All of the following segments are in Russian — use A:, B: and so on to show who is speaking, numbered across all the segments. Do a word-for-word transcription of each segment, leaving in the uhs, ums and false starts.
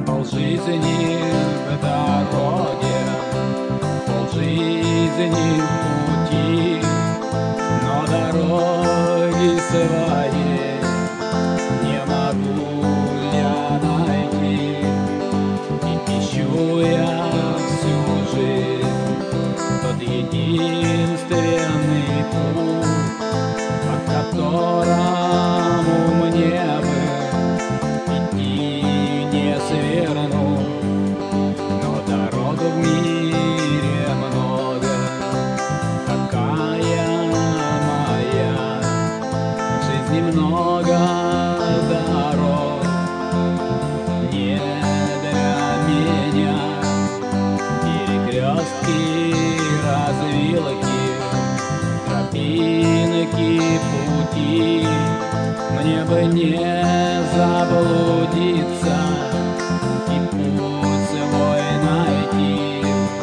A: Полжизни в дороге, полжизни в пути, но дороги своей не могу я найти. И ищу я всю жизнь тот единственный путь, по которому мне бы идти не сверну. Но дорог в мире много, какая моя жизни много дорог не для меня. Перекрестки, развилки, тропинки, пути, мне бы не заблудиться и путь свой найти.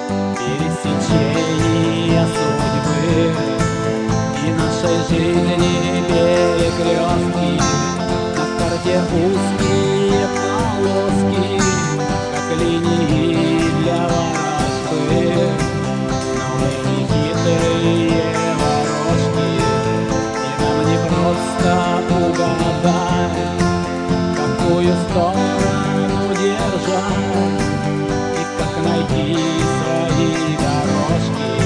A: Пересечение судьбы и нашей жизни перекрестки, на карте узкие полоски, как линии для ворожбы. Но мы не хитрые ворожки, и нам не просто угадать, какую сторону держать и как найти свои дорожки.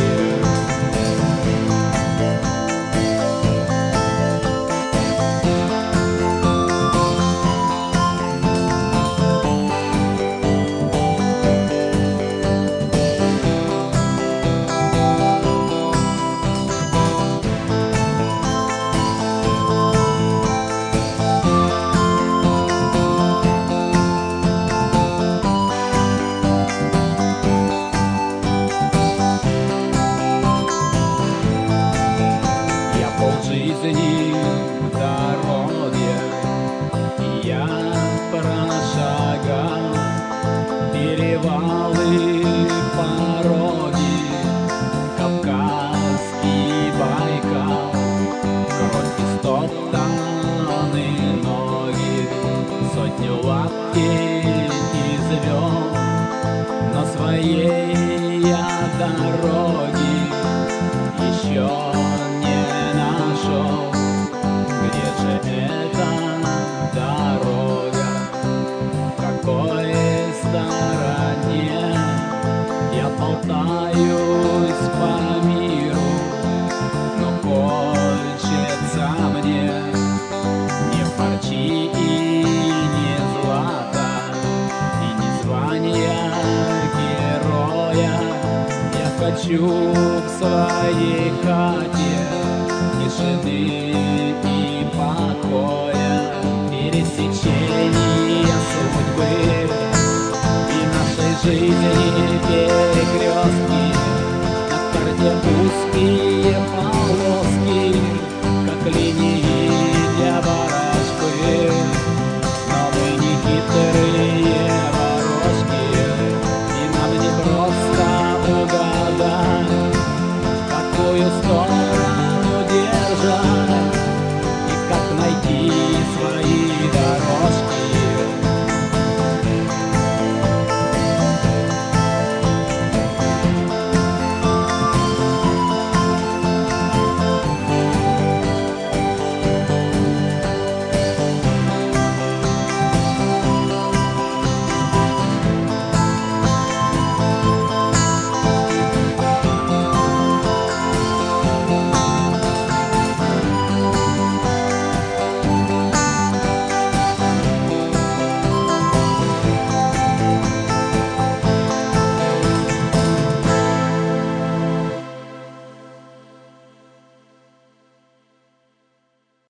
A: Жизни в дороге, и я прошагал перевалы, пороги, Кавказский Байкал, кровь истоптаны ноги, сотню лапки извел, но своей я дороги еще нашел. Где же эта дорога? В какой стороне? Я болтаюсь по миру, но хочется мне не парчи и не злата, и не звания героя. Я хочу в своей хате тишины и покоя. Пересечение